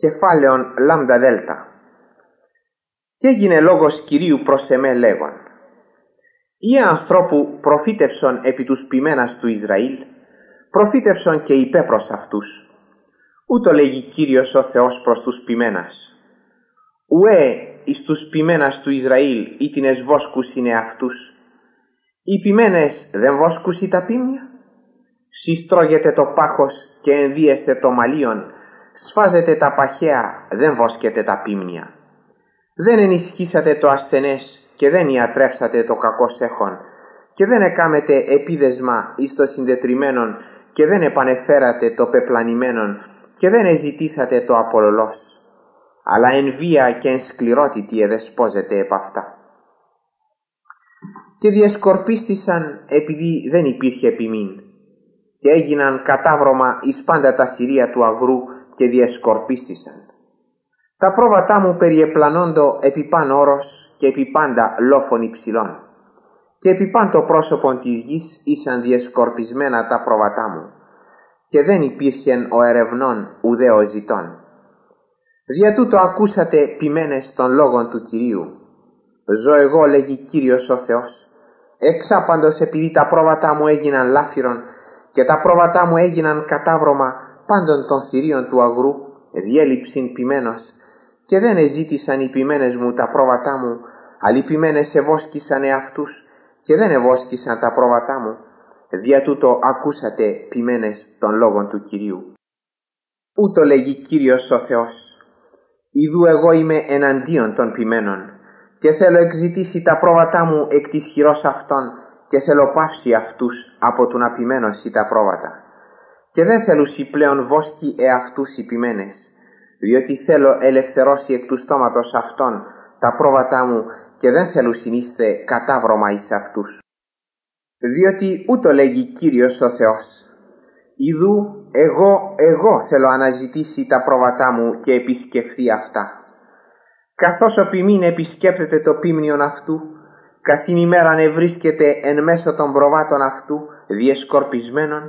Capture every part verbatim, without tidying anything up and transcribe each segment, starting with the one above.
Κεφάλαιον λάμδα δέλτα. Και έγινε λόγος Κυρίου προς εμέ λέγον: «Ή ανθρώπου προφήτευσον επί τους ποιμένας του Ισραήλ, προφήτευσον και είπε προς αυτούς. Ούτω λέγει Κύριος ο Θεός προς τους ποιμένας. Ουέ εις τους ποιμένας του Ισραήλ ή την εσβόσκουσιν εαυτούς. Οι ποιμένες δεν βόσκουσι τα πίμνια. Συστρώγεται το πάχος και ενδύεστε το μαλλίον, σφάζετε τα παχαία, δεν βόσκετε τα πίμνια. Δεν ενισχύσατε το ασθενές και δεν ιατρεύσατε το κακός έχον, και δεν εκάμετε επίδεσμα εις το συντετριμένον και δεν επανεφέρατε το πεπλανημένον και δεν εζητήσατε το απολολός, αλλά εν βία και εν σκληρότητη εδεσπόζετε επ' αυτά. Και διεσκορπίστησαν επειδή δεν υπήρχε ποιμήν, και έγιναν κατάβρωμα εις πάντα τα θηρία του αγρού και διεσκορπίστησαν. Τα πρόβατά μου περιεπλανώντο επί παν όρος και επί πάντα λόφων υψηλών, και επί παν το πρόσωπον της γης ήσαν διεσκορπισμένα τα πρόβατά μου, και δεν υπήρχεν ο ερευνών ουδέ ο ζητών. Δια τούτο ακούσατε ποιμένες των λόγων του Κυρίου. Ζω εγώ, λέγει Κύριος ο Θεός, εξάπαντος επειδή τα πρόβατά μου έγιναν λάφυρον και τα πρόβατά μου έγιναν κατάβρωμα πάντων των θηρίων του αγρού, διέλειψην ποιμένος, και δεν εζήτησαν οι ποιμένες μου τα πρόβατά μου, αλλά οι ποιμένες ευόσκησαν εαυτούς και δεν ευόσκησαν τα πρόβατά μου. Δια τούτο ακούσατε ποιμένες των λόγων του Κυρίου. Ούτω λέγει Κύριος ο Θεός. Ιδού εγώ είμαι εναντίον των ποιμένων, και θέλω εξητήσει τα πρόβατά μου εκ της χειρός αυτών, και θέλω πάυσει αυτούς από του να ποιμένωση τα πρόβατα. Και δεν θέλουσι πλέον βόσκει εαυτούς οι ποιμένες, διότι θέλω ελευθερώσει εκ του στόματος αυτών τα πρόβατά μου και δεν θέλουσιν είστε κατάβρωμα εις αυτούς. Διότι ούτω λέγει Κύριος ο Θεός. Ιδού εγώ, εγώ θέλω αναζητήσει τα πρόβατά μου και επισκεφθεί αυτά. Καθώς ο ποιμήν επισκέπτεται το πίμνιον αυτού, καθήν ημέραν ευρίσκεται εν μέσω των προβάτων αυτού διεσκορπισμένων,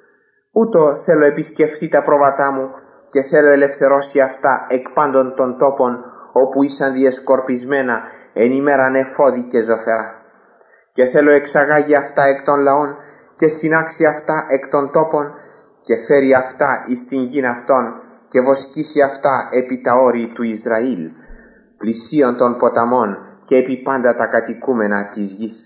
ούτω θέλω επισκεφθεί τα πρόβατά μου και θέλω ελευθερώσει αυτά εκ πάντων των τόπων όπου ήσαν διεσκορπισμένα εν ημέραν εφόδι και ζωφερά. Και θέλω εξαγάγει αυτά εκ των λαών και συνάξει αυτά εκ των τόπων και φέρει αυτά εις την γην αυτών και βοσκήσει αυτά επί τα όρη του Ισραήλ, πλησίων των ποταμών και επί πάντα τα κατοικούμενα της γης.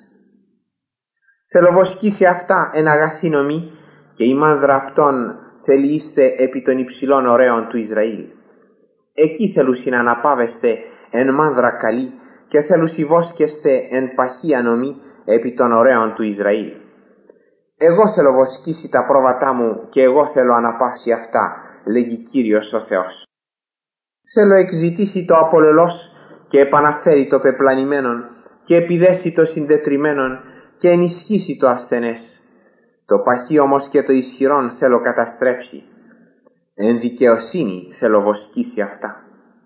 Θέλω βοσκήσει αυτά εν αγαθή νομή και η μάνδρα αυτών θέλει είστε επί των υψηλών ωραίων του Ισραήλ. Εκεί θέλουσιν αναπάβεστε εν μάνδρα καλή και θέλουσι βόσκεστε εν παχία νομή επί των ωραίων του Ισραήλ. Εγώ θέλω βοσκήσει τα πρόβατά μου και εγώ θέλω αναπαύσει αυτά, λέγει Κύριος ο Θεός. Θέλω εξητήσει το απολελός και επαναφέρει το πεπλανημένον και επιδέσει το συντετριμένον και ενισχύσει το ασθενές. Το παχύ όμως και το ισχυρόν θέλω καταστρέψει. Εν δικαιοσύνη θέλω βοσκήσει αυτά.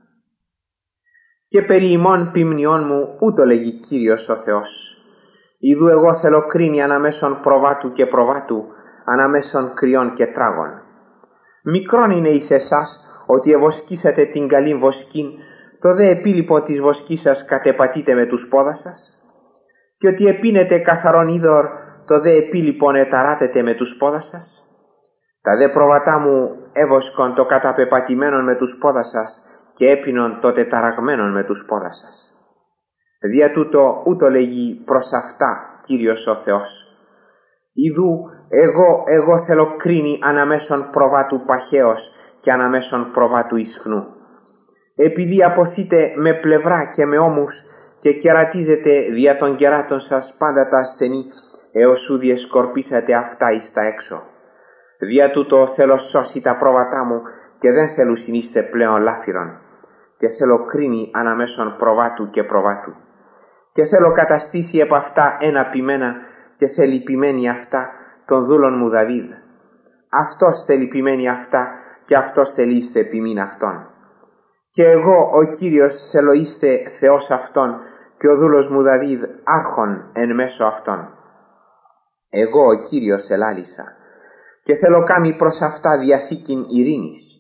Και περί ημών ποιμνιών μου ούτω λέγει Κύριος ο Θεός. Ιδού εγώ θέλω κρίνει αναμέσων προβάτου και προβάτου, αναμέσων κρυών και τράγων. Μικρόν είναι εις εσάς ότι ευοσκήσατε την καλήν βοσκήν, το δε επίλοιπο της βοσκής σας κατεπατείτε με τους πόδας σας, και ότι επίνετε καθαρόν είδωρ, το δε επίλοιπον εταράτετε με τους πόδας σας. Τα δε προβατά μου έβοσκον το καταπεπατημένον με τους πόδας σας και έπινον το τεταραγμένον με τους πόδας σας. Δια τούτο ούτω λέγει προς αυτά Κύριος ο Θεός. Ιδού εγώ, εγώ θέλω κρίνει αναμέσων προβάτου παχαίος και αναμέσων προβάτου ισχνού. Επειδή αποθείτε με πλευρά και με ώμους και κερατίζετε δια των κεράτων σας πάντα τα ασθενή, έως σου διεσκορπίσατε αυτά εις τα έξω. Δια τούτο θέλω σώσει τα πρόβατά μου και δεν θέλω συνείστε πλέον λάφυρον, και θέλω κρίνει αναμέσων προβάτου και προβάτου. Και θέλω καταστήσει επ' αυτά ένα ποιμένα και θέλει ποιμένη αυτά των δούλων μου Δαβίδ. Αυτός θέλει ποιμένη αυτά και αυτός θέλει είστε ποιμήν αυτόν. Και εγώ ο Κύριος θέλω είστε Θεός αυτόν και ο δούλος μου Δαβίδ άρχον εν μέσω αυτόν. Εγώ ο Κύριος ελάλησα και θέλω κάμει προς αυτά διαθήκην ειρήνης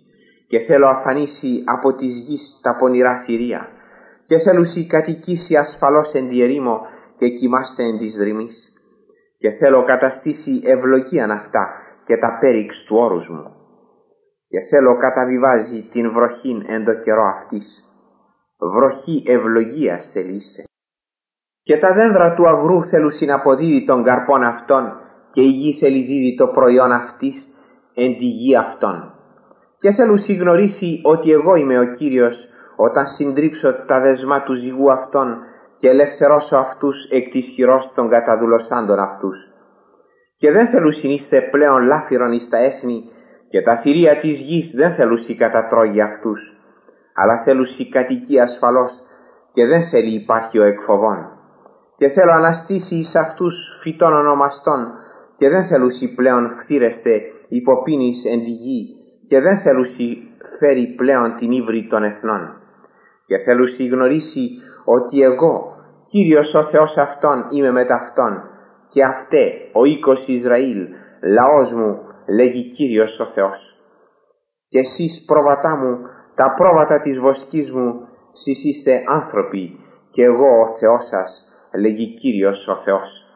και θέλω αφανίσει από της γης τα πονηρά θηρία, και θέλουσι κατοικήσει ασφαλώς εν τη ερήμο και κοιμάστε εν της δρυμής, και θέλω καταστήσει ευλογίαν αυτά και τα πέριξ του όρους μου, και θέλω καταβιβάζει την βροχήν εν το καιρό αυτής, βροχή ευλογίας θελήστε. Και τα δένδρα του αγρού θέλουσι να αποδίδει των καρπών αυτών, και η γη θέλει δίδει το προϊόν αυτής εν τη γη αυτών. Και θέλουσι γνωρίσει ότι εγώ είμαι ο Κύριος, όταν συντρίψω τα δεσμά του ζυγού αυτών και ελευθερώσω αυτούς εκ της χειρός των καταδουλωσάντων αυτούς. Και δεν θέλουσιν είστε πλέον λάφυρον εις τα έθνη, και τα θηρία της γης δεν θέλουσι κατατρώγει αυτούς, αλλά θέλουσι κατοικεί ασφαλώς, και δεν θέλει υπάρχει ο εκφοβών. Και θέλω αναστήσει εις αυτούς φυτών ονομαστών, και δεν θέλουσι πλέον φθήρεστε υποπίνης εν τη γη, και δεν θέλουσι φέρει πλέον την ύβρη των εθνών. Και θέλουσι γνωρίσει ότι εγώ, Κύριος ο Θεός αυτών, είμαι μετ' αυτών, και αυτέ ο οίκος Ισραήλ, λαός μου, λέγει Κύριος ο Θεός. Και εσείς πρόβατά μου, τα πρόβατα της βοσκής μου, σεις είστε άνθρωποι, και εγώ ο Θεός σας, λέγει Κύριος ο Θεός.